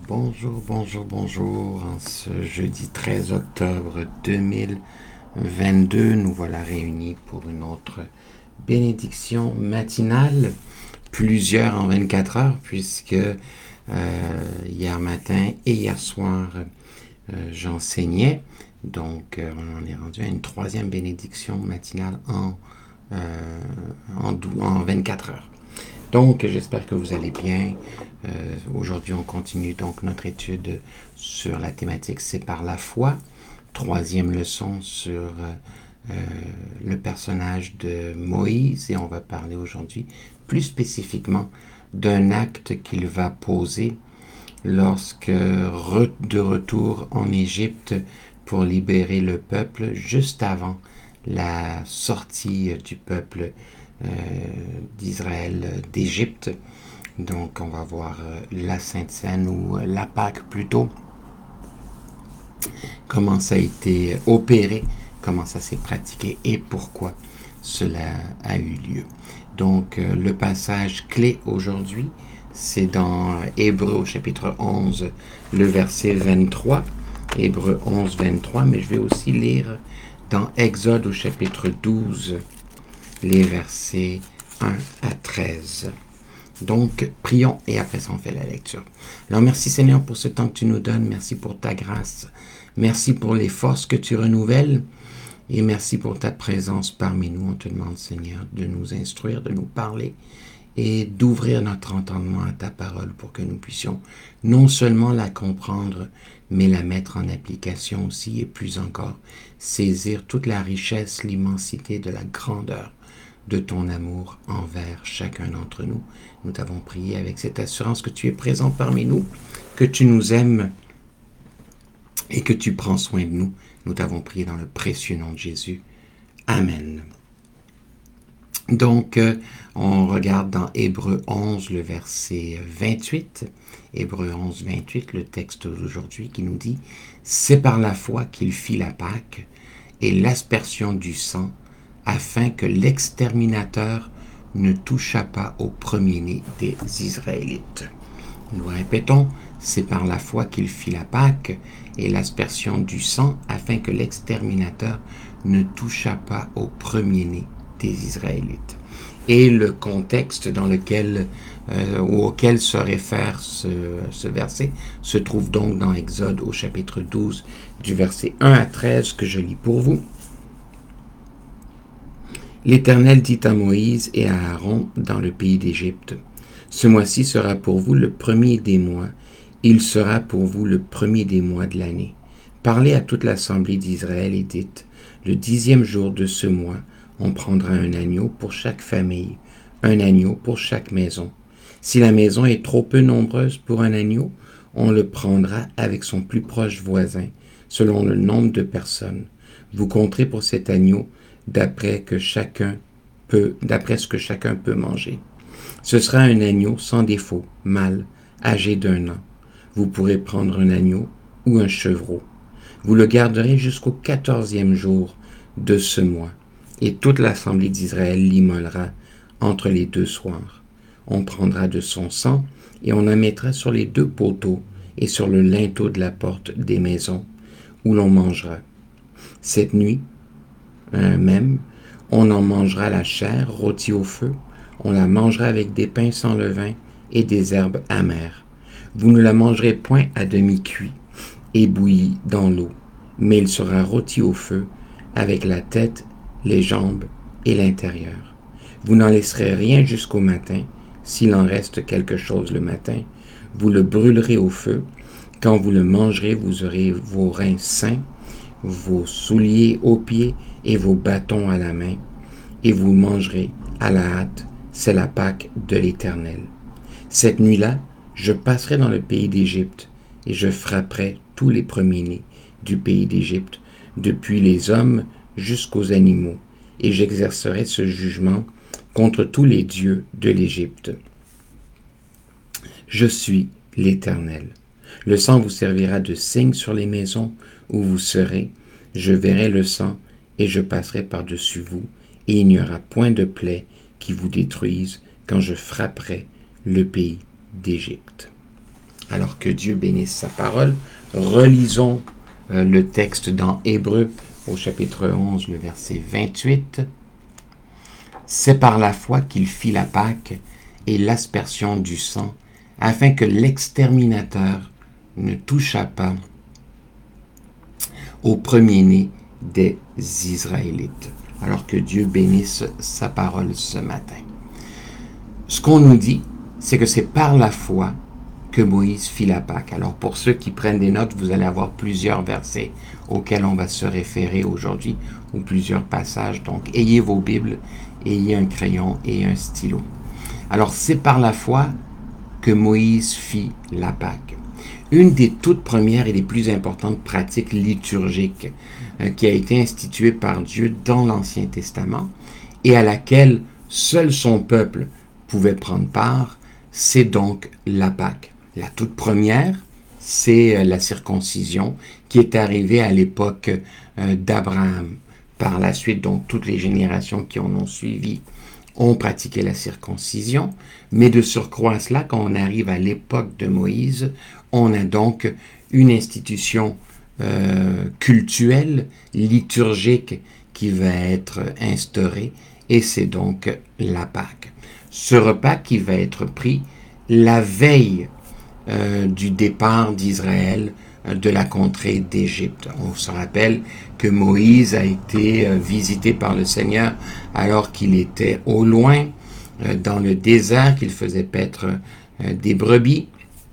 Bonjour. En ce jeudi 13 octobre 2022, nous voilà réunis pour une autre bénédiction matinale, plusieurs en 24 heures, puisque hier matin et hier soir, j'enseignais. Donc, on en est rendu à une troisième bénédiction matinale en 24 heures. Donc, j'espère que vous allez bien. Aujourd'hui, on continue donc notre étude sur la thématique C'est par la foi. Troisième leçon sur le personnage de Moïse. Et on va parler aujourd'hui plus spécifiquement d'un acte qu'il va poser lorsque, de retour en Égypte pour libérer le peuple, juste avant la sortie du peuple d'Israël d'Égypte. Donc on va voir la Sainte Seine ou la Pâque plutôt, comment ça a été opéré, comment ça s'est pratiqué et pourquoi cela a eu lieu. Donc le passage clé aujourd'hui, c'est dans Hébreux au chapitre 11, le verset 23. Hébreux 11, 23, mais je vais aussi lire dans Exode au chapitre 12, les versets 1 à 13. Donc, prions et après ça, on fait la lecture. Alors, merci Seigneur pour ce temps que tu nous donnes. Merci pour ta grâce. Merci pour les forces que tu renouvelles. Et merci pour ta présence parmi nous. On te demande, Seigneur, de nous instruire, de nous parler et d'ouvrir notre entendement à ta parole pour que nous puissions non seulement la comprendre, mais la mettre en application aussi et plus encore, saisir toute la richesse, l'immensité de la grandeur de ton amour envers chacun d'entre nous. Nous t'avons prié avec cette assurance que tu es présent parmi nous, que tu nous aimes et que tu prends soin de nous. Nous t'avons prié dans le précieux nom de Jésus. Amen. Donc, on regarde dans Hébreux 11, le verset 28. Hébreux 11, 28, le texte d'aujourd'hui qui nous dit « C'est par la foi qu'il fit la Pâque et l'aspersion du sang, afin que l'exterminateur ne touchât pas au premier-né des Israélites. » Nous répétons, c'est par la foi qu'il fit la Pâque et l'aspersion du sang, afin que l'exterminateur ne touchât pas au premier-né des Israélites. Et le contexte dans lequel ou auquel se réfère ce verset se trouve donc dans Exode au chapitre 12 du verset 1 à 13 que je lis pour vous. L'Éternel dit à Moïse et à Aaron dans le pays d'Égypte, « Ce mois-ci sera pour vous le premier des mois, il sera pour vous le premier des mois de l'année. Parlez à toute l'assemblée d'Israël et dites, le 10e jour de ce mois, on prendra un agneau pour chaque famille, un agneau pour chaque maison. Si la maison est trop peu nombreuse pour un agneau, on le prendra avec son plus proche voisin, selon le nombre de personnes. Vous compterez pour cet agneau d'après ce que chacun peut manger. Ce sera un agneau sans défaut, mâle, âgé d'1 an. Vous pourrez prendre un agneau ou un chevreau. Vous le garderez jusqu'au 14e jour de ce mois, et toute l'assemblée d'Israël l'immolera entre les 2 soirs. On prendra de son sang et on en mettra sur les 2 poteaux et sur le linteau de la porte des maisons où l'on mangera. Cette nuit, même, on en mangera la chair rôtie au feu, on la mangera avec des pains sans levain et des herbes amères. Vous ne la mangerez point à demi-cuit et bouilli dans l'eau, mais il sera rôti au feu avec la tête, les jambes et l'intérieur. Vous n'en laisserez rien jusqu'au matin. S'il en reste quelque chose le matin, vous le brûlerez au feu. Quand vous le mangerez, vous aurez vos reins sains, vos souliers aux pieds et vos bâtons à la main, et vous mangerez à la hâte. C'est la Pâque de l'Éternel. Cette nuit-là, je passerai dans le pays d'Égypte, et je frapperai tous les premiers-nés du pays d'Égypte, depuis les hommes jusqu'aux animaux, et j'exercerai ce jugement contre tous les dieux de l'Égypte. Je suis l'Éternel. Le sang vous servira de signe sur les maisons où vous serez. Je verrai le sang, et je passerai par-dessus vous, et il n'y aura point de plaie qui vous détruise quand je frapperai le pays d'Égypte. Alors que Dieu bénisse sa parole, relisons le texte dans Hébreux au chapitre 11, le verset 28. C'est par la foi qu'il fit la Pâque et l'aspersion du sang, afin que l'exterminateur ne touchât pas au premier-né des Israélites. Alors que Dieu bénisse sa parole ce matin. Ce qu'on nous dit, c'est que c'est par la foi que Moïse fit la Pâque. Alors pour ceux qui prennent des notes, vous allez avoir plusieurs versets auxquels on va se référer aujourd'hui, ou plusieurs passages. Donc ayez vos Bibles, ayez un crayon et un stylo. Alors c'est par la foi que Moïse fit la Pâque. Une des toutes premières et les plus importantes pratiques liturgiques qui a été instituée par Dieu dans l'Ancien Testament et à laquelle seul son peuple pouvait prendre part, c'est donc la Pâque. La toute première, c'est la circoncision qui est arrivée à l'époque d'Abraham. Par la suite, donc, toutes les générations qui en ont suivi ont pratiqué la circoncision, mais de surcroît à cela, quand on arrive à l'époque de Moïse, on a donc une institution cultuelle, liturgique qui va être instaurée, et c'est donc la Pâque. Ce repas qui va être pris la veille du départ d'Israël de la contrée d'Égypte. On se rappelle que Moïse a été visité par le Seigneur alors qu'il était au loin, dans le désert, qu'il faisait paître des brebis.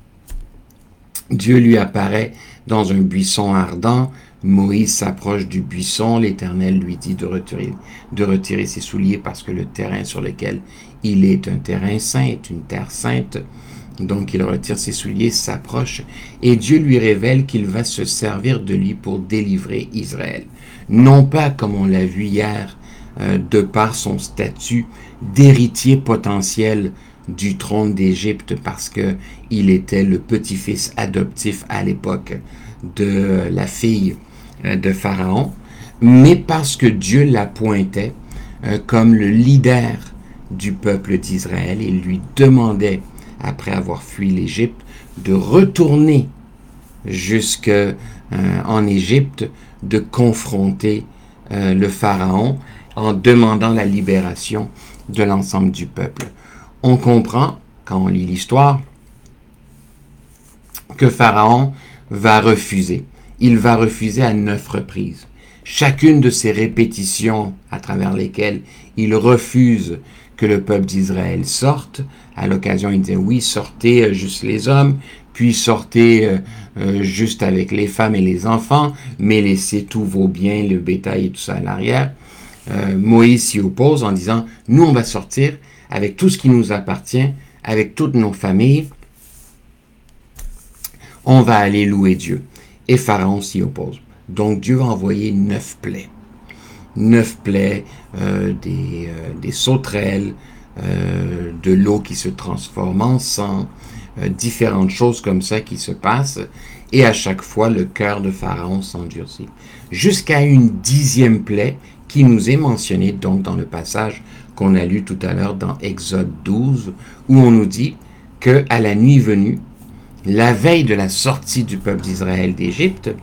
Dieu lui apparaît dans un buisson ardent. Moïse s'approche du buisson. L'Éternel lui dit de retirer ses souliers parce que le terrain sur lequel il est un terrain saint, est une terre sainte. Donc il retire ses souliers, s'approche, et Dieu lui révèle qu'il va se servir de lui pour délivrer Israël. Non pas, comme on l'a vu hier, de par son statut d'héritier potentiel du trône d'Égypte, parce que il était le petit-fils adoptif à l'époque de la fille de Pharaon, mais parce que Dieu l'appointait comme le leader du peuple d'Israël et lui demandait, après avoir fui l'Égypte, de retourner jusqu'en Égypte, de confronter le Pharaon en demandant la libération de l'ensemble du peuple. On comprend, quand on lit l'histoire, que Pharaon va refuser. Il va refuser à 9 reprises. Chacune de ces répétitions à travers lesquelles il refuse que le peuple d'Israël sorte. À l'occasion, il disait oui, sortez juste les hommes, puis sortez juste avec les femmes et les enfants, mais laissez tous vos biens, le bétail et tout ça à l'arrière. Moïse s'y oppose en disant, nous on va sortir avec tout ce qui nous appartient, avec toutes nos familles, on va aller louer Dieu. Et Pharaon s'y oppose. Donc Dieu va envoyer 9 plaies. 9 plaies, des sauterelles, de l'eau qui se transforme en sang, différentes choses comme ça qui se passent, et à chaque fois le cœur de Pharaon s'endurcit. Jusqu'à une 10e plaie qui nous est mentionnée donc dans le passage qu'on a lu tout à l'heure dans Exode 12, où on nous dit que à la nuit venue, la veille de la sortie du peuple d'Israël d'Égypte,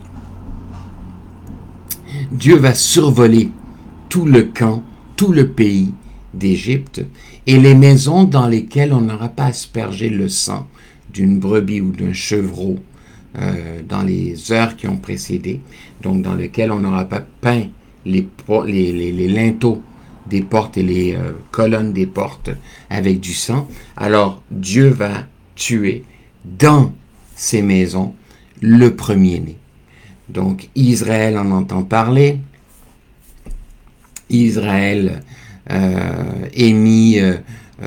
Dieu va survoler tout le camp, tout le pays d'Égypte, et les maisons dans lesquelles on n'aura pas aspergé le sang d'une brebis ou d'un chevreau dans les heures qui ont précédé, donc dans lesquelles on n'aura pas peint les linteaux des portes et les colonnes des portes avec du sang, alors Dieu va tuer dans ces maisons le premier-né. Donc Israël en entend parler, Israël est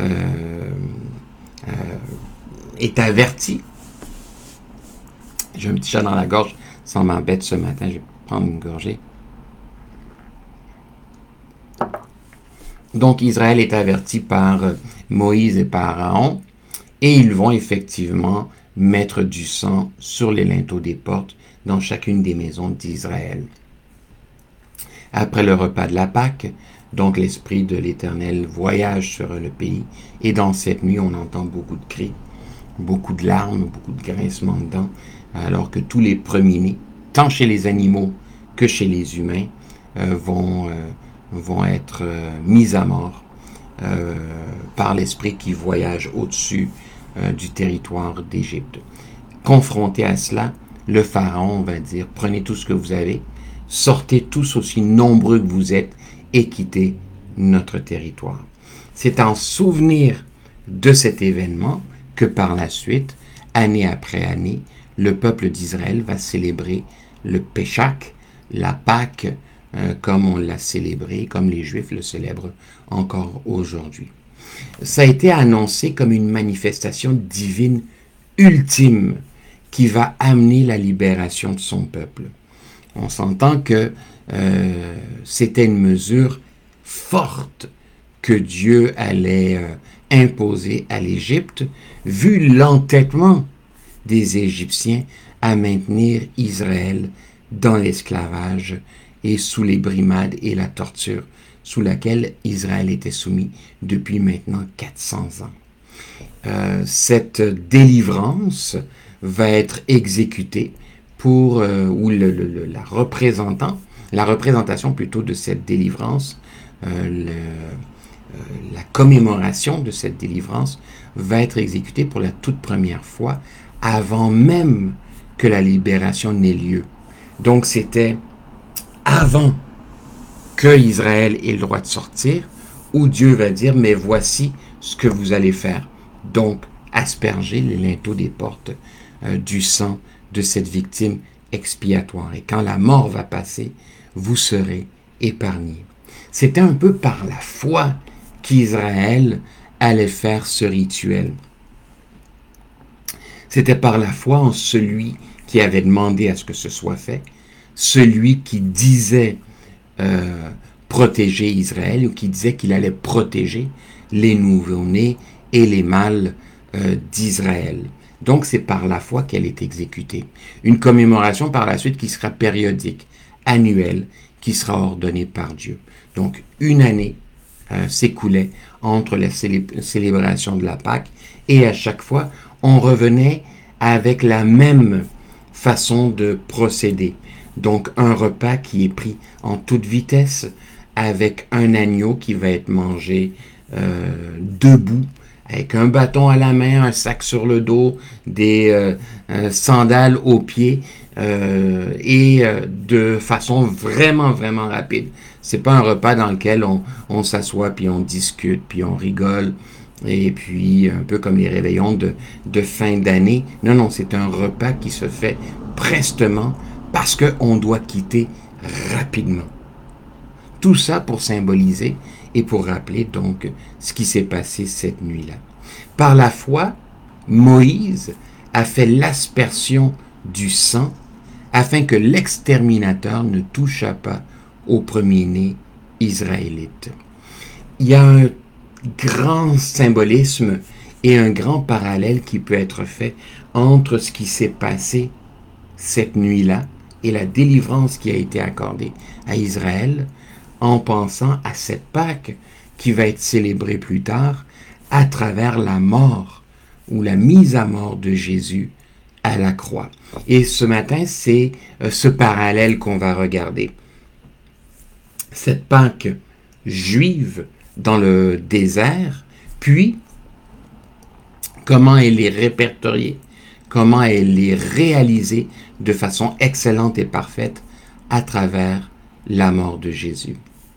averti. J'ai un petit chat dans la gorge, ça m'embête ce matin, je vais prendre une gorgée. Donc Israël est averti par Moïse et par Aaron, et ils vont effectivement mettre du sang sur les linteaux des portes dans chacune des maisons d'Israël. Après le repas de la Pâque, donc l'Esprit de l'Éternel voyage sur le pays, et dans cette nuit, on entend beaucoup de cris, beaucoup de larmes, beaucoup de grincements de dents, alors que tous les premiers-nés, tant chez les animaux que chez les humains, vont être mis à mort par l'esprit qui voyage au-dessus du territoire d'Égypte. Confronté à cela, le pharaon va dire, prenez tout ce que vous avez, sortez tous aussi nombreux que vous êtes et quittez notre territoire. C'est en souvenir de cet événement que par la suite, année après année, le peuple d'Israël va célébrer le Péchak, la Pâque, comme on l'a célébré, comme les Juifs le célèbrent encore aujourd'hui. Ça a été annoncé comme une manifestation divine ultime qui va amener la libération de son peuple. On s'entend que c'était une mesure forte que Dieu allait imposer à l'Égypte, vu l'entêtement des Égyptiens à maintenir Israël dans l'esclavage et sous les brimades et la torture sous laquelle Israël était soumis depuis maintenant 400 ans. Cette délivrance va être exécutée ou la représentation plutôt de cette délivrance, la commémoration de cette délivrance va être exécutée pour la toute première fois avant même que la libération n'ait lieu. Donc c'était avant que Israël ait le droit de sortir, où Dieu va dire, mais voici ce que vous allez faire. Donc, asperger les linteaux des portes du sang de cette victime expiatoire. Et quand la mort va passer, vous serez épargnés. C'était un peu par la foi qu'Israël allait faire ce rituel. C'était par la foi en celui qui avait demandé à ce que ce soit fait, celui qui disait protéger Israël, ou qui disait qu'il allait protéger les nouveau-nés et les mâles d'Israël. Donc c'est par la foi qu'elle est exécutée. Une commémoration par la suite qui sera périodique, annuelle, qui sera ordonnée par Dieu. Donc une année s'écoulait entre la célébration de la Pâque et à chaque fois on revenait avec la même façon de procéder. Donc un repas qui est pris en toute vitesse avec un agneau qui va être mangé debout, avec un bâton à la main, un sac sur le dos, des sandales aux pieds et de façon vraiment, vraiment rapide. C'est pas un repas dans lequel on s'assoit puis on discute puis on rigole et puis un peu comme les réveillons de fin d'année. Non, non, c'est un repas qui se fait prestement parce qu'on doit quitter rapidement. Tout ça pour symboliser et pour rappeler donc ce qui s'est passé cette nuit-là. Par la foi, Moïse a fait l'aspersion du sang afin que l'exterminateur ne touchât pas au premier-né israélite. Il y a un grand symbolisme et un grand parallèle qui peut être fait entre ce qui s'est passé cette nuit-là et la délivrance qui a été accordée à Israël en pensant à cette Pâque qui va être célébrée plus tard à travers la mort ou la mise à mort de Jésus à la croix. Et ce matin, c'est ce parallèle qu'on va regarder. Cette Pâque juive dans le désert, puis comment elle est répertoriée, comment elle est réalisée de façon excellente et parfaite à travers la mort de Jésus.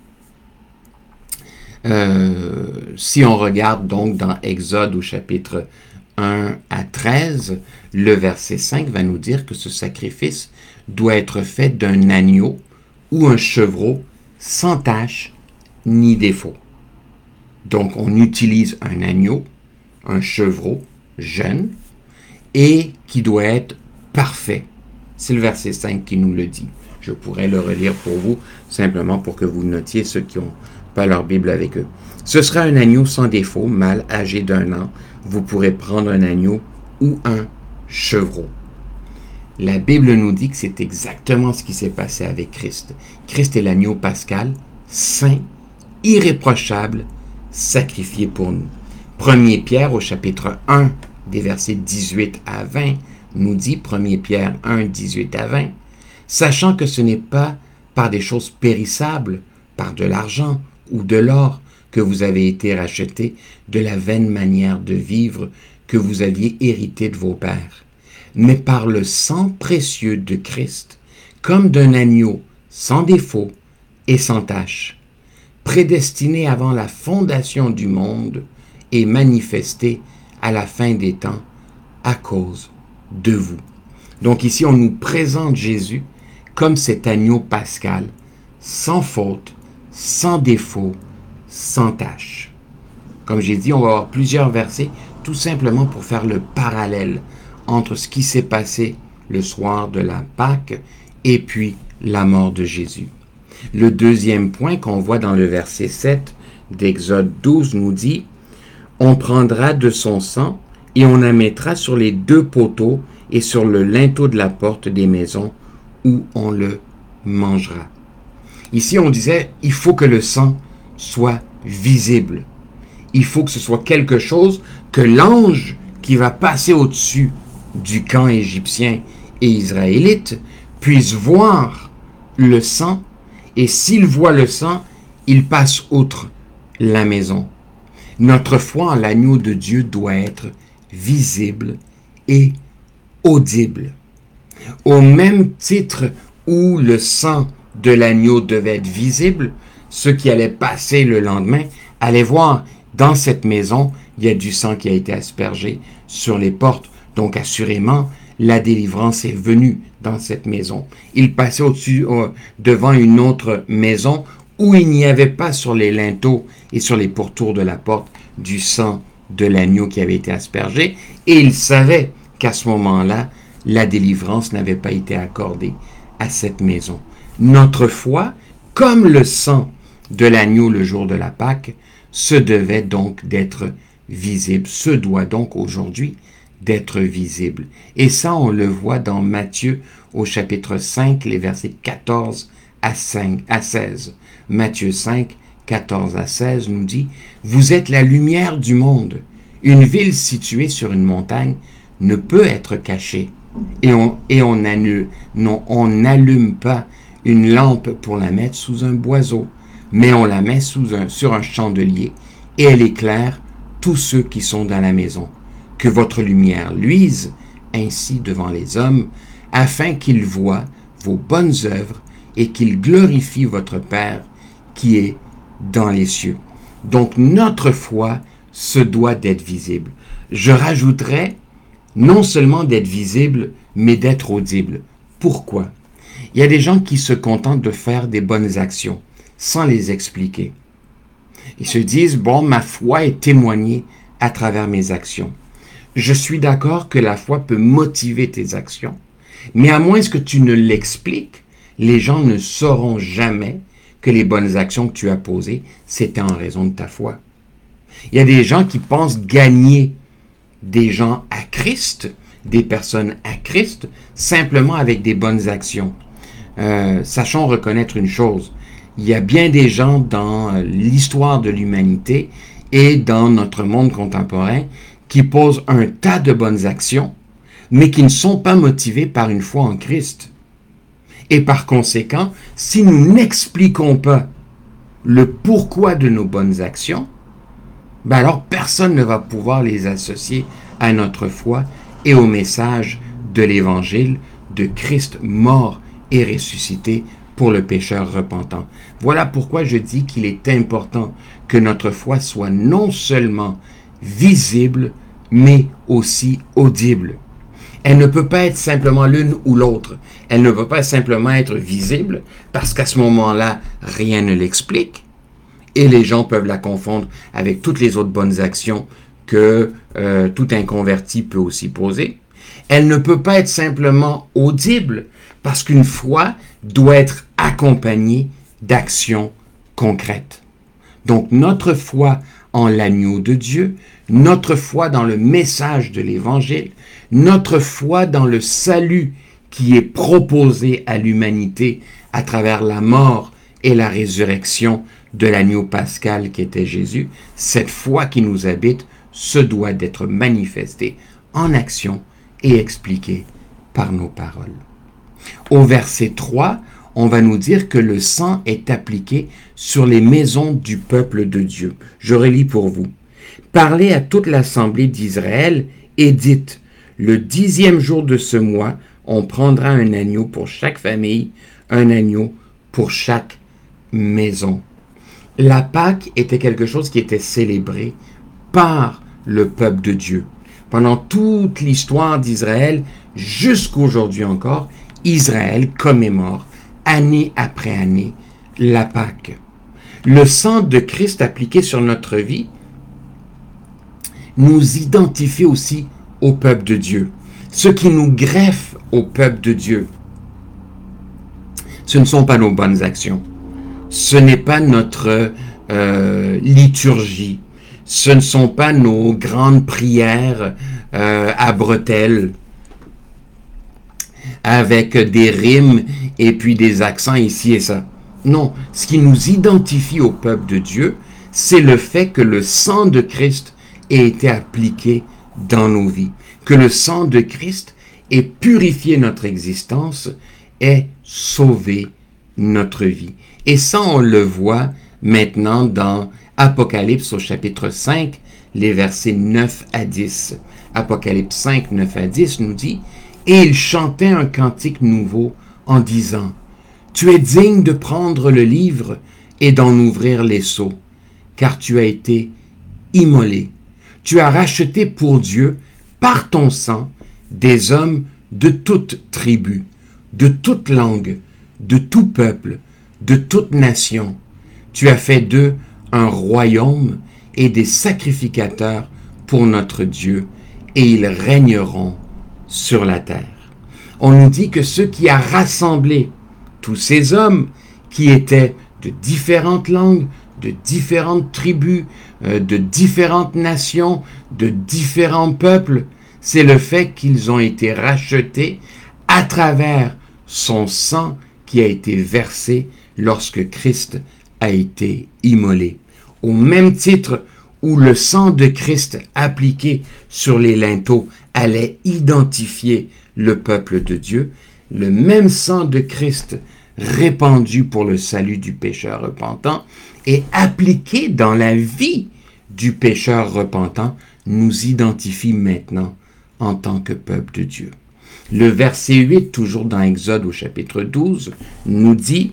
Si on regarde donc dans Exode au chapitre 1 à 13, le verset 5 va nous dire que ce sacrifice doit être fait d'un agneau ou un chevreau sans tache ni défaut. Donc on utilise un agneau, un chevreau jeune et qui doit être parfait. C'est le verset 5 qui nous le dit. Je pourrais le relire pour vous, simplement pour que vous notiez ceux qui n'ont pas leur Bible avec eux. Ce sera un agneau sans défaut, mâle, âgé d'1 an. Vous pourrez prendre un agneau ou un chevreau. La Bible nous dit que c'est exactement ce qui s'est passé avec Christ. Christ est l'agneau pascal, saint, irréprochable, sacrifié pour nous. 1 Pierre au chapitre 1 des versets 18 à 20, nous dit 1 Pierre 1, 18 à 20, sachant que ce n'est pas par des choses périssables, par de l'argent ou de l'or, que vous avez été rachetés de la vaine manière de vivre que vous aviez hérité de vos pères, mais par le sang précieux de Christ, comme d'un agneau sans défaut et sans tache, prédestiné avant la fondation du monde et manifesté à la fin des temps à cause de vous. Donc ici, on nous présente Jésus comme cet agneau pascal, sans faute, sans défaut, sans tache. Comme j'ai dit, on va avoir plusieurs versets, tout simplement pour faire le parallèle entre ce qui s'est passé le soir de la Pâque et puis la mort de Jésus. Le deuxième point qu'on voit dans le verset 7 d'Exode 12 nous dit « On prendra de son sang et on la mettra sur les deux poteaux et sur le linteau de la porte des maisons où on le mangera. » Ici, on disait « Il faut que le sang soit visible. Il faut que ce soit quelque chose que l'ange qui va passer au-dessus du camp égyptien et israélite puisse voir le sang, et s'il voit le sang, il passe outre la maison. » Notre foi en l'agneau de Dieu doit être visible et audible. Au même titre où le sang de l'agneau devait être visible, ceux qui allaient passer le lendemain allaient voir dans cette maison, il y a du sang qui a été aspergé sur les portes. Donc assurément, la délivrance est venue dans cette maison. Ils passaient devant une autre maison où il n'y avait pas sur les linteaux et sur les pourtours de la porte du sang de l'agneau qui avait été aspergé. Et ils savaient qu'à ce moment-là, la délivrance n'avait pas été accordée à cette maison. Notre foi, comme le sang de l'agneau le jour de la Pâque, se devait donc d'être visible, se doit donc aujourd'hui d'être visible. Et ça, on le voit dans Matthieu au chapitre 5, les versets 14 à 16. Matthieu 5, 14 à 16 nous dit « Vous êtes la lumière du monde. Une ville située sur une montagne ne peut être cachée. Et on n'allume pas une lampe pour la mettre sous un boiseau, mais on la met sur un chandelier, et elle éclaire tous ceux qui sont dans la maison. Que votre lumière luise ainsi devant les hommes, afin qu'ils voient vos bonnes œuvres et qu'ils glorifient votre Père qui est dans les cieux. » Donc notre foi se doit d'être visible. Je rajouterais non seulement d'être visible, mais d'être audible. Pourquoi? Il y a des gens qui se contentent de faire des bonnes actions sans les expliquer. Ils se disent, bon, ma foi est témoignée à travers mes actions. Je suis d'accord que la foi peut motiver tes actions, mais à moins que tu ne l'expliques, les gens ne sauront jamais que les bonnes actions que tu as posées, c'était en raison de ta foi. Il y a des gens qui pensent gagner des gens à Christ, des personnes à Christ, simplement avec des bonnes actions. Sachons reconnaître une chose, il y a bien des gens dans l'histoire de l'humanité et dans notre monde contemporain qui posent un tas de bonnes actions, mais qui ne sont pas motivés par une foi en Christ. Et par conséquent, si nous n'expliquons pas le pourquoi de nos bonnes actions, ben alors personne ne va pouvoir les associer à notre foi et au message de l'Évangile de Christ mort et ressuscité pour le pécheur repentant. Voilà pourquoi je dis qu'il est important que notre foi soit non seulement visible, mais aussi audible. Elle ne peut pas être simplement l'une ou l'autre. Elle ne peut pas simplement être visible, parce qu'à ce moment-là, rien ne l'explique. Et les gens peuvent la confondre avec toutes les autres bonnes actions que tout inconverti peut aussi poser. Elle ne peut pas être simplement audible, parce qu'une foi doit être accompagnée d'actions concrètes. Donc notre foi en l'agneau de Dieu, notre foi dans le message de l'Évangile, notre foi dans le salut qui est proposé à l'humanité à travers la mort et la résurrection de l'agneau pascal qui était Jésus, cette foi qui nous habite se doit d'être manifesté en action et expliqué par nos paroles. Au verset 3, on va nous dire que le sang est appliqué sur les maisons du peuple de Dieu. Je relis pour vous. Parlez à toute l'assemblée d'Israël et dites, le 10e jour de ce mois, on prendra un agneau pour chaque famille, un agneau pour chaque maison. La Pâque était quelque chose qui était célébré par le peuple de Dieu. Pendant toute l'histoire d'Israël, jusqu'aujourd'hui encore, Israël commémore année après année la Pâque. Le sang de Christ appliqué sur notre vie nous identifie aussi au peuple de Dieu. Ce qui nous greffe au peuple de Dieu, ce ne sont pas nos bonnes actions. Ce n'est pas notre liturgie. Ce ne sont pas nos grandes prières à bretelles avec des rimes et puis des accents ici et ça. Non, ce qui nous identifie au peuple de Dieu, c'est le fait que le sang de Christ ait été appliqué dans nos vies, que le sang de Christ ait purifié notre existence, ait sauvé notre vie. Et ça, on le voit maintenant dans Apocalypse au chapitre 5, les versets 9 à 10. Apocalypse 5, 9 à 10 nous dit « Et il chantait un cantique nouveau en disant « Tu es digne de prendre le livre et d'en ouvrir les sceaux, car tu as été immolé. Tu as racheté pour Dieu, par ton sang, des hommes de toute tribu, de toute langue, de tout peuple, de toute nation. Tu as fait d'eux un royaume et des sacrificateurs pour notre Dieu, et ils régneront sur la terre. » On nous dit que ce qui a rassemblé tous ces hommes qui étaient de différentes langues, de différentes tribus, de différentes nations, de différents peuples, c'est le fait qu'ils ont été rachetés à travers son sang qui a été versé lorsque Christ a été immolé. Au même titre où le sang de Christ appliqué sur les linteaux allait identifier le peuple de Dieu, le même sang de Christ répandu pour le salut du pécheur repentant et appliqué dans la vie du pécheur repentant nous identifie maintenant en tant que peuple de Dieu. Le verset 8, toujours dans Exode au chapitre 12, nous dit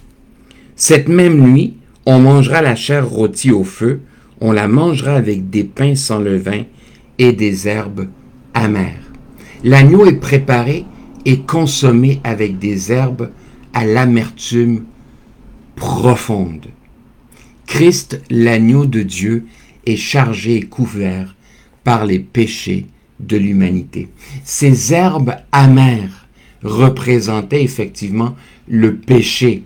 « Cette même nuit, on mangera la chair rôtie au feu, on la mangera avec des pains sans levain et des herbes amères. L'agneau est préparé et consommé avec des herbes à l'amertume profonde. Christ, l'agneau de Dieu, est chargé et couvert par les péchés de l'humanité. Ces herbes amères représentaient effectivement le péché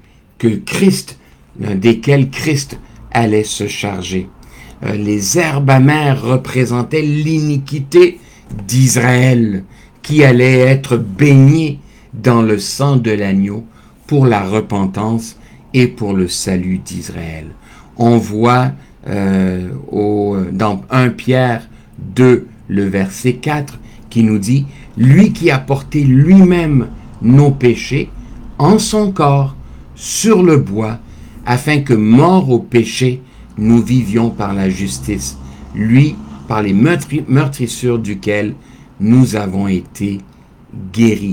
desquels Christ allait se charger. Les herbes amères représentaient l'iniquité d'Israël qui allait être baignée dans le sang de l'agneau pour la repentance et pour le salut d'Israël. On voit dans 1 Pierre 2, le verset 4, qui nous dit « Lui qui a porté lui-même nos péchés en son corps sur le bois, afin que, morts au péché, nous vivions par la justice, lui, par les meurtrissures duquel nous avons été guéris. »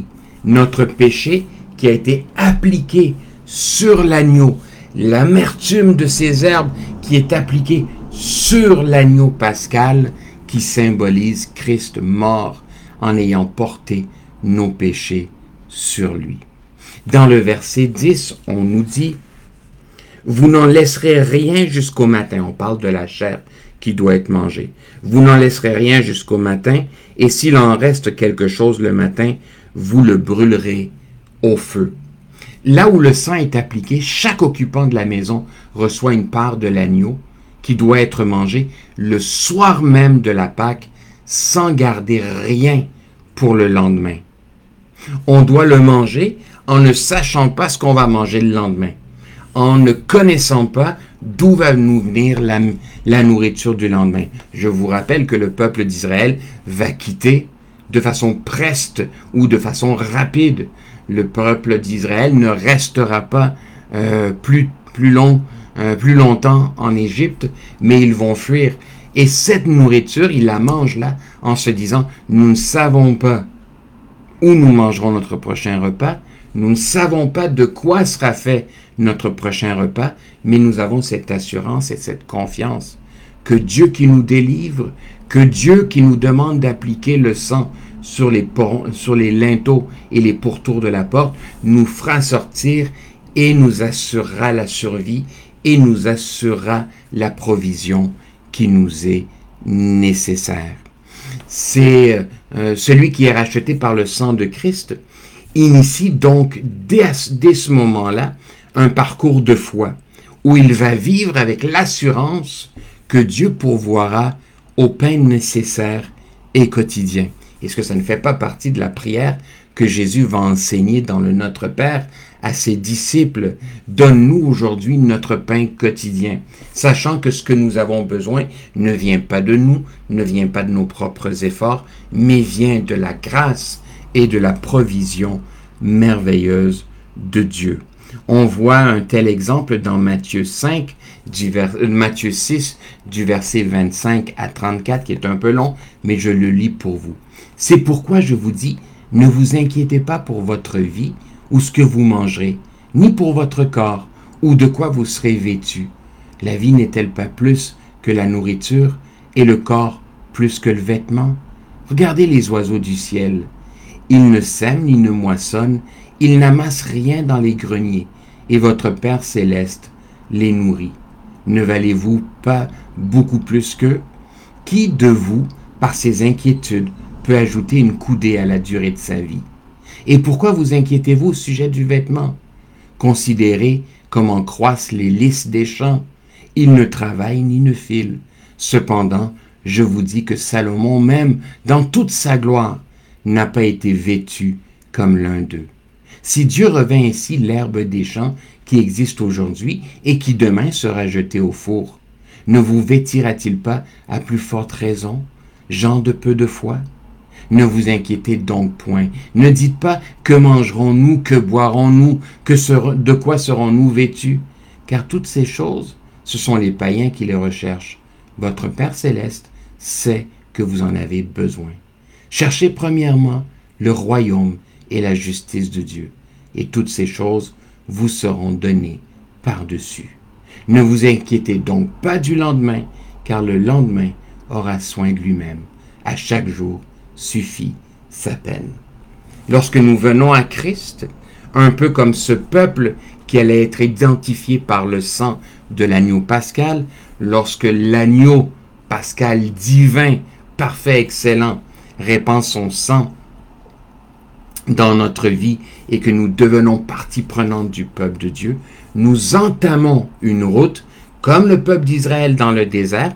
Notre péché qui a été appliqué sur l'agneau, l'amertume de ces herbes qui est appliquée sur l'agneau pascal qui symbolise Christ mort en ayant porté nos péchés sur lui. Dans le verset 10, on nous dit « Vous n'en laisserez rien jusqu'au matin. » On parle de la chair qui doit être mangée. « Vous n'en laisserez rien jusqu'au matin, et s'il en reste quelque chose le matin, vous le brûlerez au feu. » Là où le sang est appliqué, chaque occupant de la maison reçoit une part de l'agneau qui doit être mangé le soir même de la Pâque sans garder rien pour le lendemain. On doit le manger en ne sachant pas ce qu'on va manger le lendemain, en ne connaissant pas d'où va nous venir la nourriture du lendemain? Je vous rappelle que le peuple d'Israël va quitter de façon preste ou de façon rapide. Le peuple d'Israël ne restera pas plus longtemps en Égypte, mais ils vont fuir. Et cette nourriture, ils la mangent là en se disant, nous ne savons pas où nous mangerons notre prochain repas, nous ne savons pas de quoi sera fait notre prochain repas, mais nous avons cette assurance et cette confiance que Dieu qui nous délivre, que Dieu qui nous demande d'appliquer le sang sur les linteaux et les pourtours de la porte, nous fera sortir et nous assurera la survie et nous assurera la provision qui nous est nécessaire. C'est celui qui est racheté par le sang de Christ initie donc dès ce moment-là un parcours de foi où il va vivre avec l'assurance que Dieu pourvoira au pain nécessaire et quotidien. Est-ce que ça ne fait pas partie de la prière que Jésus va enseigner dans le Notre Père à ses disciples? Donne-nous aujourd'hui notre pain quotidien, sachant que ce que nous avons besoin ne vient pas de nous, ne vient pas de nos propres efforts, mais vient de la grâce et de la provision merveilleuse de Dieu. On voit un tel exemple dans Matthieu 6, du verset 25 à 34, qui est un peu long, mais je le lis pour vous. C'est pourquoi je vous dis, ne vous inquiétez pas pour votre vie, ou ce que vous mangerez, ni pour votre corps, ou de quoi vous serez vêtus. La vie n'est-elle pas plus que la nourriture, et le corps plus que le vêtement? Regardez les oiseaux du ciel. Ils ne sèment ni ne moissonnent, ils n'amassent rien dans les greniers, et votre Père céleste les nourrit. Ne valez-vous pas beaucoup plus qu'eux? Qui de vous, par ses inquiétudes, peut ajouter une coudée à la durée de sa vie? Et pourquoi vous inquiétez-vous au sujet du vêtement? Considérez comment croissent les lys des champs. Ils ne travaillent ni ne filent. Cependant, je vous dis que Salomon même, dans toute sa gloire, n'a pas été vêtu comme l'un d'eux. Si Dieu revêt ainsi l'herbe des champs qui existe aujourd'hui et qui demain sera jetée au four, ne vous vêtira-t-il pas à plus forte raison, gens de peu de foi? Ne vous inquiétez donc point. Ne dites pas que mangerons-nous, que boirons-nous, de quoi serons-nous vêtus? Car toutes ces choses, ce sont les païens qui les recherchent. Votre Père céleste sait que vous en avez besoin. Cherchez premièrement le royaume et la justice de Dieu, et toutes ces choses vous seront données par-dessus. Ne vous inquiétez donc pas du lendemain, car le lendemain aura soin de lui-même. À chaque jour suffit sa peine. Lorsque nous venons à Christ, un peu comme ce peuple qui allait être identifié par le sang de l'agneau pascal, lorsque l'agneau pascal divin, parfait, excellent, répand son sang dans notre vie et que nous devenons partie prenante du peuple de Dieu, nous entamons une route, comme le peuple d'Israël dans le désert,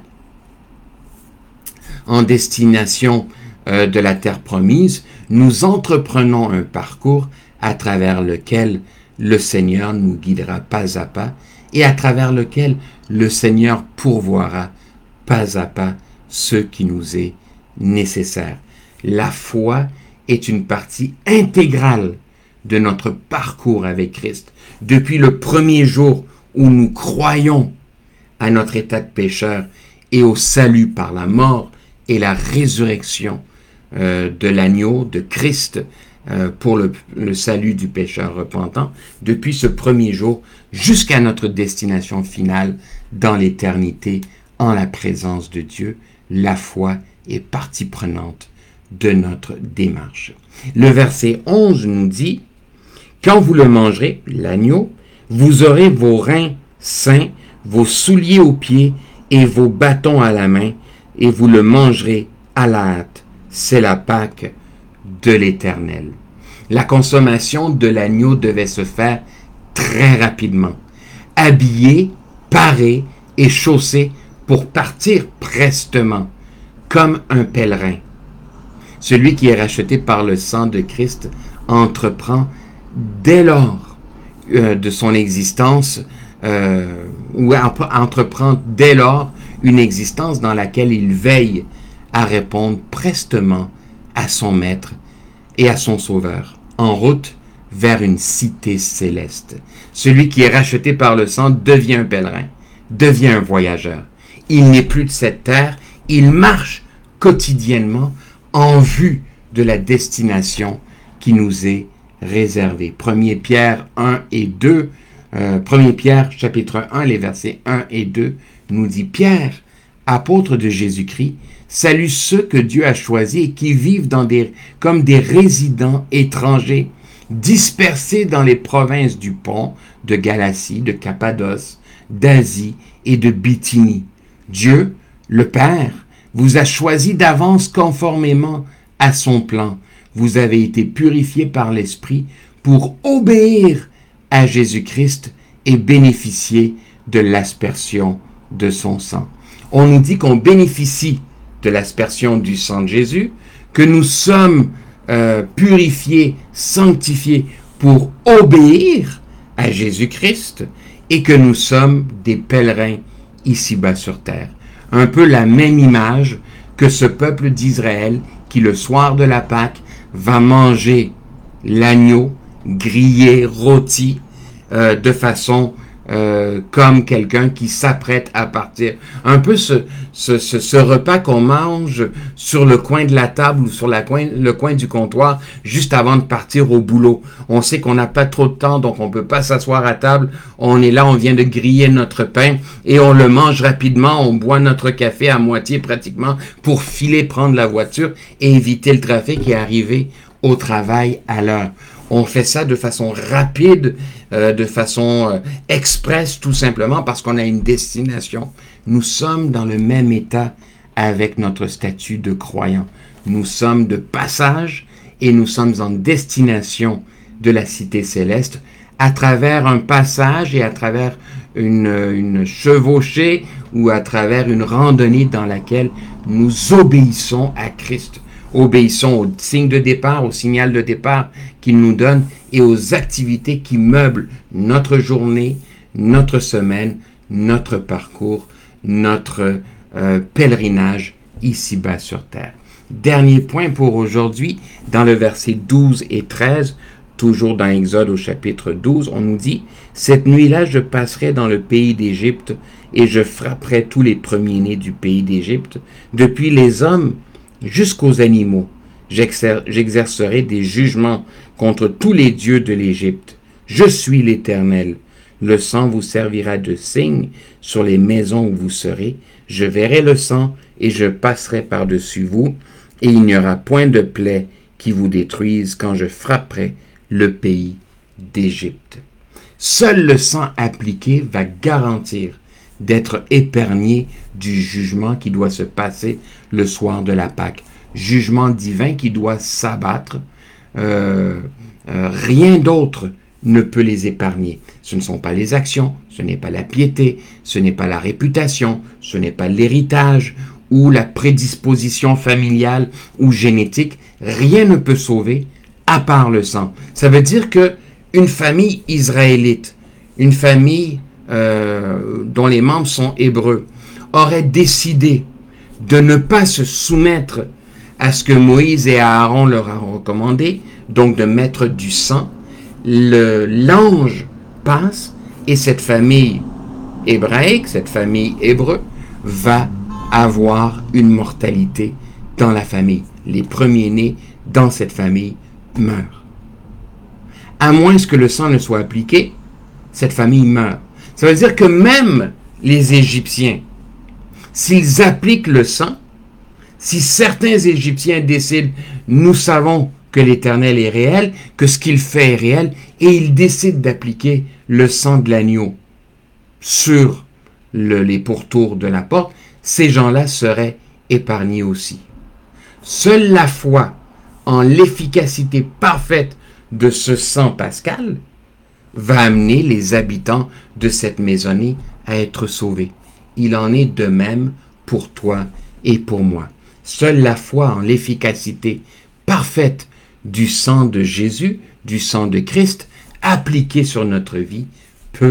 en destination de la terre promise. Nous entreprenons un parcours à travers lequel le Seigneur nous guidera pas à pas et à travers lequel le Seigneur pourvoira pas à pas ce qui nous est nécessaire. La foi est une partie intégrale de notre parcours avec Christ. Depuis le premier jour où nous croyons à notre état de pécheur et au salut par la mort et la résurrection de l'agneau, de Christ, pour le salut du pécheur repentant, depuis ce premier jour jusqu'à notre destination finale dans l'éternité, en la présence de Dieu, la foi est partie prenante de notre démarche. Le verset 11 nous dit, « Quand vous le mangerez, l'agneau, vous aurez vos reins sains, vos souliers aux pieds et vos bâtons à la main, et vous le mangerez à la hâte. C'est la Pâque de l'Éternel. » La consommation de l'agneau devait se faire très rapidement. Habillé, paré et chaussé pour partir prestement, comme un pèlerin. Celui qui est racheté par le sang de Christ entreprend dès lors de son existence ou entreprend dès lors une existence dans laquelle il veille à répondre prestement à son maître et à son sauveur, en route vers une cité céleste. Celui qui est racheté par le sang devient un pèlerin, devient un voyageur. Il n'est plus de cette terre, il marche quotidiennement en vue de la destination qui nous est réservée. 1 Pierre 1 et 2, 1 Pierre chapitre 1, les versets 1 et 2, nous dit: Pierre, apôtre de Jésus-Christ, salue ceux que Dieu a choisis et qui vivent comme des résidents étrangers, dispersés dans les provinces du Pont, de Galatie, de Cappadoce, d'Asie et de Bithynie. Dieu, le Père, vous a choisi d'avance conformément à son plan. Vous avez été purifiés par l'Esprit pour obéir à Jésus-Christ et bénéficier de l'aspersion de son sang. On nous dit qu'on bénéficie de l'aspersion du sang de Jésus, que nous sommes purifiés, sanctifiés pour obéir à Jésus-Christ et que nous sommes des pèlerins ici-bas sur terre. Un peu la même image que ce peuple d'Israël qui, le soir de la Pâque, va manger l'agneau grillé, rôti, de façon comme quelqu'un qui s'apprête à partir. Un peu ce repas qu'on mange sur le coin de la table ou sur le coin du comptoir juste avant de partir au boulot. On sait qu'on n'a pas trop de temps, donc on peut pas s'asseoir à table. On est là, on vient de griller notre pain et on le mange rapidement. On boit notre café à moitié pratiquement pour filer prendre la voiture et éviter le trafic et arriver au travail à l'heure. On fait ça de façon rapide, de façon express, tout simplement parce qu'on a une destination. Nous sommes dans le même état avec notre statut de croyant. Nous sommes de passage et nous sommes en destination de la cité céleste à travers un passage et à travers une chevauchée ou à travers une randonnée dans laquelle nous obéissons à Christ. Obéissons au signe de départ, au signal de départ qu'il nous donne et aux activités qui meublent notre journée, notre semaine, notre parcours, notre pèlerinage ici-bas sur terre. Dernier point pour aujourd'hui, dans le verset 12 et 13, toujours dans Exode au chapitre 12, on nous dit: « Cette nuit-là, je passerai dans le pays d'Égypte et je frapperai tous les premiers-nés du pays d'Égypte, depuis les hommes jusqu'aux animaux. J'exercerai des jugements contre tous les dieux de l'Égypte. Je suis l'Éternel. Le sang vous servira de signe sur les maisons où vous serez. Je verrai le sang et je passerai par-dessus vous, et il n'y aura point de plaie qui vous détruise quand je frapperai le pays d'Égypte. » Seul le sang appliqué va garantir d'être épargné du jugement qui doit se passer le soir de la Pâque. Jugement divin qui doit s'abattre. Rien d'autre ne peut les épargner. Ce ne sont pas les actions, ce n'est pas la piété, ce n'est pas la réputation, ce n'est pas l'héritage ou la prédisposition familiale ou génétique. Rien ne peut sauver à part le sang. Ça veut dire que une famille israélite, une famille dont les membres sont hébreux, aurait décidé de ne pas se soumettre à ce que Moïse et Aaron leur ont recommandé, donc de mettre du sang, l'ange passe et cette famille hébraïque, cette famille hébreu, va avoir une mortalité dans la famille. Les premiers-nés dans cette famille meurent. À moins que le sang ne soit appliqué, cette famille meurt. Ça veut dire que même les Égyptiens, s'ils appliquent le sang, si certains Égyptiens décident, nous savons que l'Éternel est réel, que ce qu'il fait est réel, et ils décident d'appliquer le sang de l'agneau sur les pourtours de la porte, ces gens-là seraient épargnés aussi. Seule la foi en l'efficacité parfaite de ce sang pascal va amener les habitants de cette maisonnée à être sauvés. Il en est de même pour toi et pour moi. Seule la foi en l'efficacité parfaite du sang de Jésus, du sang de Christ, appliqué sur notre vie, peut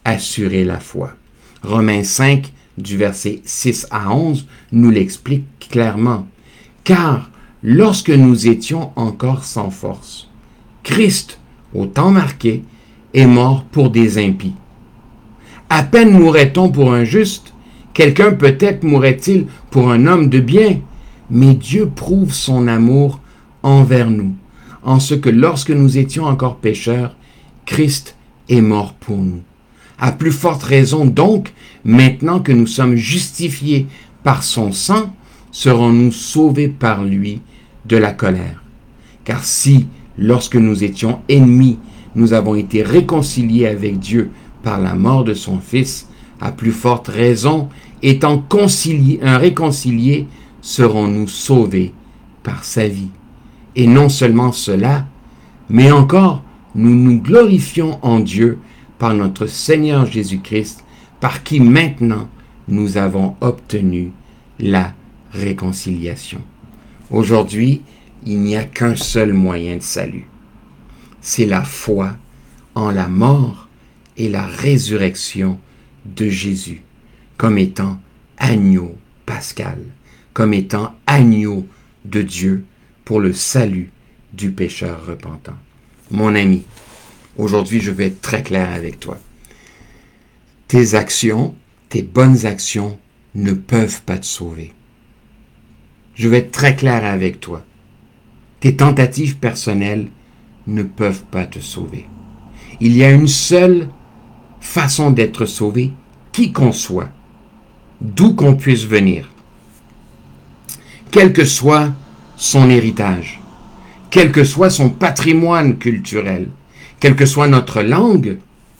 assurez la foi. Romains 5, du verset 6 à 11, nous l'explique clairement. Car lorsque nous étions encore sans force, Christ, au temps marqué, est mort pour des impies. À peine mourrait-on pour un juste, quelqu'un peut-être mourrait-il pour un homme de bien, mais Dieu prouve son amour envers nous, en ce que lorsque nous étions encore pécheurs, Christ est mort pour nous. À plus forte raison donc, maintenant que nous sommes justifiés par son sang, serons-nous sauvés par lui de la colère. Car si, lorsque nous étions ennemis, nous avons été réconciliés avec Dieu par la mort de son Fils, à plus forte raison, étant réconciliés, serons-nous sauvés par sa vie. Et non seulement cela, mais encore, nous nous glorifions en Dieu par notre Seigneur Jésus-Christ, par qui maintenant nous avons obtenu la réconciliation. Aujourd'hui, il n'y a qu'un seul moyen de salut. C'est la foi en la mort et la résurrection de Jésus, comme étant agneau pascal, comme étant agneau de Dieu pour le salut du pécheur repentant. Mon ami, aujourd'hui je vais être très clair avec toi. Tes actions, tes bonnes actions ne peuvent pas te sauver. Je vais être très clair avec toi. Tes tentatives personnelles ne peuvent pas te sauver. Il y a une seule façon d'être sauvé, qui qu'on soit, d'où qu'on puisse venir, quel que soit son héritage, quel que soit son patrimoine culturel, quelle que soit notre langue,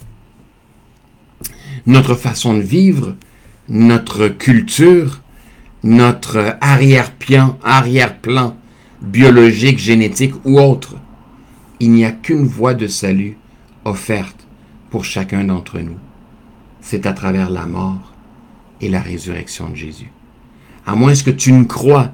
notre façon de vivre, notre culture, notre arrière-plan biologique, génétique ou autre. Il n'y a qu'une voie de salut offerte pour chacun d'entre nous. C'est à travers la mort et la résurrection de Jésus. À moins que tu ne crois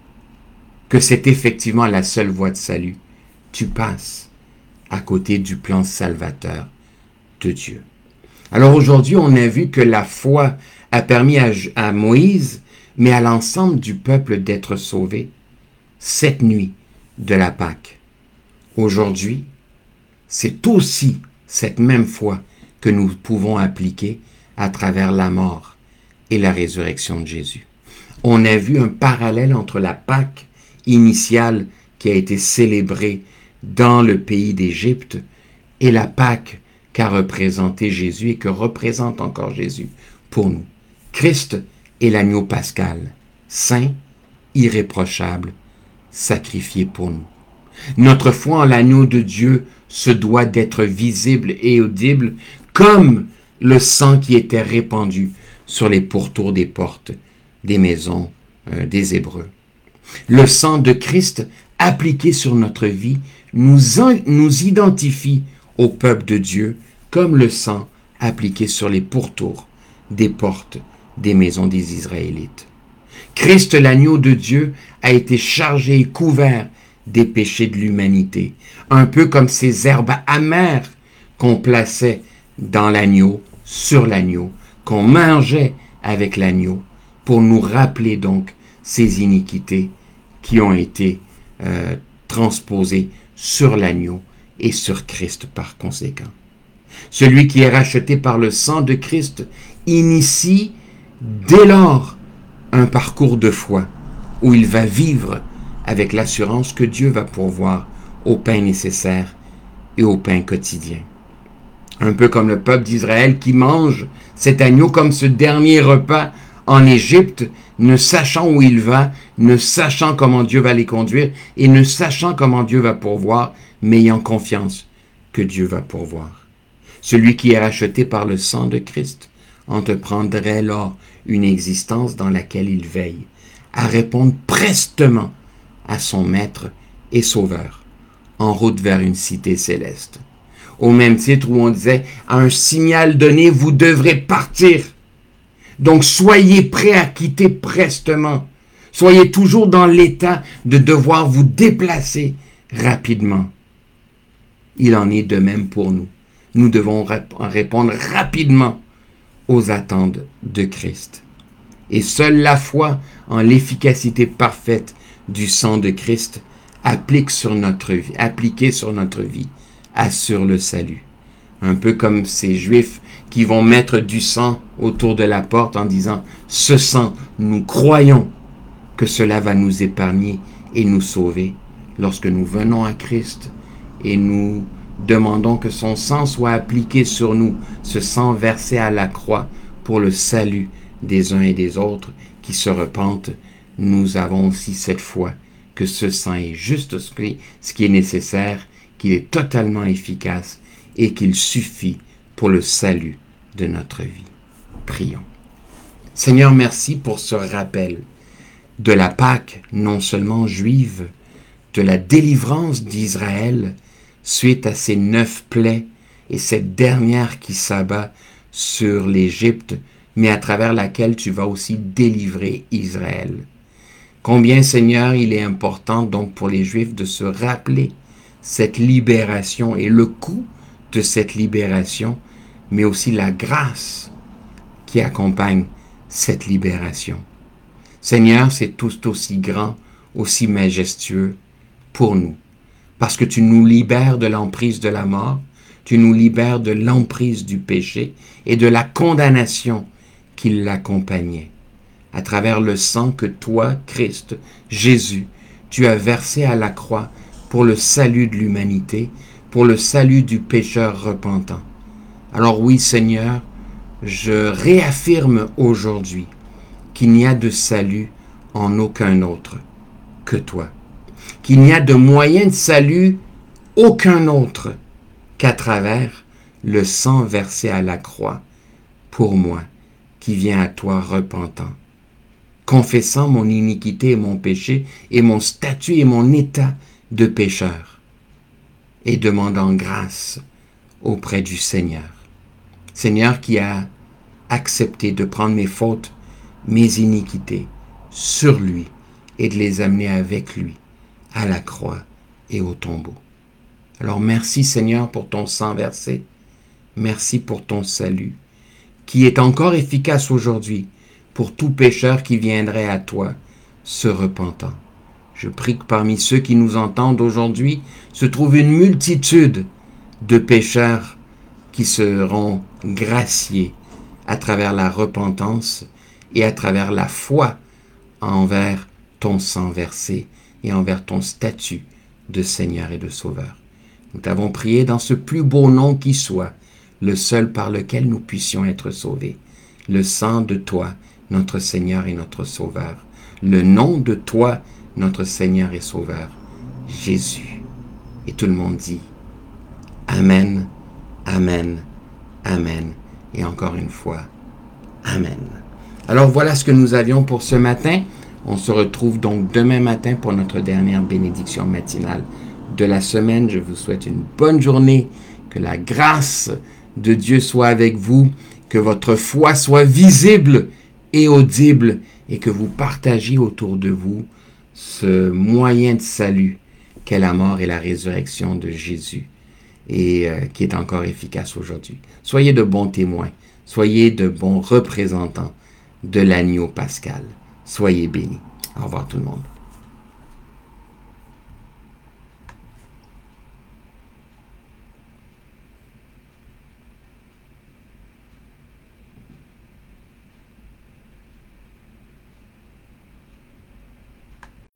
que c'est effectivement la seule voie de salut, tu passes à côté du plan salvateur de Dieu. Alors aujourd'hui, on a vu que la foi a permis à Moïse, mais à l'ensemble du peuple d'être sauvé cette nuit de la Pâque. Aujourd'hui, c'est aussi cette même foi que nous pouvons appliquer à travers la mort et la résurrection de Jésus. On a vu un parallèle entre la Pâque initiale qui a été célébrée dans le pays d'Égypte et la Pâque qu'a représenté Jésus et que représente encore Jésus pour nous. Christ est l'agneau pascal, saint, irréprochable, sacrifié pour nous. Notre foi en l'agneau de Dieu se doit d'être visible et audible comme le sang qui était répandu sur les pourtours des portes des maisons des Hébreux. Le sang de Christ appliqué sur notre vie nous identifie au peuple de Dieu comme le sang appliqué sur les pourtours des portes des maisons des Israélites. Christ, l'agneau de Dieu, a été chargé et couvert des péchés de l'humanité, un peu comme ces herbes amères qu'on plaçait dans l'agneau, sur l'agneau, qu'on mangeait avec l'agneau, pour nous rappeler donc ces iniquités qui ont été transposées sur l'agneau et sur Christ par conséquent. Celui qui est racheté par le sang de Christ initie dès lors un parcours de foi où il va vivre avec l'assurance que Dieu va pourvoir au pain nécessaire et au pain quotidien. Un peu comme le peuple d'Israël qui mange cet agneau comme ce dernier repas en Égypte, ne sachant où il va, ne sachant comment Dieu va les conduire et ne sachant comment Dieu va pourvoir, mais ayant confiance que Dieu va pourvoir. Celui qui est racheté par le sang de Christ entreprendrait alors une existence dans laquelle il veille, à répondre prestement à son Maître et Sauveur, en route vers une cité céleste. Au même titre où on disait, à un signal donné, vous devrez partir. Donc soyez prêts à quitter prestement. Soyez toujours dans l'état de devoir vous déplacer rapidement. Il en est de même pour nous. nous devons répondre rapidement aux attentes de Christ. Et seule la foi en l'efficacité parfaite du sang de Christ appliquée sur notre vie, assure le salut. Un peu comme ces Juifs qui vont mettre du sang autour de la porte en disant « Ce sang, nous croyons que cela va nous épargner et nous sauver. » Lorsque nous venons à Christ et nous demandons que son sang soit appliqué sur nous, ce sang versé à la croix pour le salut des uns et des autres qui se repentent, nous avons aussi cette foi que ce sang est juste ce qui est nécessaire, qu'il est totalement efficace et qu'il suffit pour le salut de notre vie. Prions. Seigneur, merci pour ce rappel de la Pâque non seulement juive, de la délivrance d'Israël suite à ces 9 plaies et cette dernière qui s'abat sur l'Égypte, mais à travers laquelle tu vas aussi délivrer Israël. Combien, Seigneur, il est important donc pour les Juifs de se rappeler cette libération et le coût de cette libération, mais aussi la grâce qui accompagne cette libération. Seigneur, c'est tout aussi grand, aussi majestueux pour nous, parce que tu nous libères de l'emprise de la mort, tu nous libères de l'emprise du péché et de la condamnation qui l'accompagnait. À travers le sang que toi, Christ, Jésus, tu as versé à la croix pour le salut de l'humanité, pour le salut du pécheur repentant. Alors oui, Seigneur, je réaffirme aujourd'hui qu'il n'y a de salut en aucun autre que toi, qu'il n'y a de moyen de salut aucun autre qu'à travers le sang versé à la croix pour moi, qui vient à toi repentant, confessant mon iniquité et mon péché et mon statut et mon état de pécheur et demandant grâce auprès du Seigneur. Seigneur qui a accepté de prendre mes fautes, mes iniquités sur lui et de les amener avec lui à la croix et au tombeau. Alors merci Seigneur pour ton sang versé, merci pour ton salut qui est encore efficace aujourd'hui pour tout pécheur qui viendrait à toi se repentant. Je prie que parmi ceux qui nous entendent aujourd'hui se trouve une multitude de pécheurs qui seront graciés à travers la repentance et à travers la foi envers ton sang versé et envers ton statut de Seigneur et de Sauveur. Nous t'avons prié dans ce plus beau nom qui soit, le seul par lequel nous puissions être sauvés, le sang de toi, notre Seigneur et notre Sauveur, le nom de toi, notre Seigneur et Sauveur, Jésus. Et tout le monde dit Amen, Amen, Amen. Et encore une fois, Amen. Alors voilà ce que nous avions pour ce matin. On se retrouve donc demain matin pour notre dernière bénédiction matinale de la semaine. Je vous souhaite une bonne journée, que la grâce de Dieu soit avec vous, que votre foi soit visible et audible et que vous partagiez autour de vous ce moyen de salut qu'est la mort et la résurrection de Jésus et qui est encore efficace aujourd'hui. Soyez de bons témoins, soyez de bons représentants de l'agneau pascal. Soyez bénis. Au revoir tout le monde.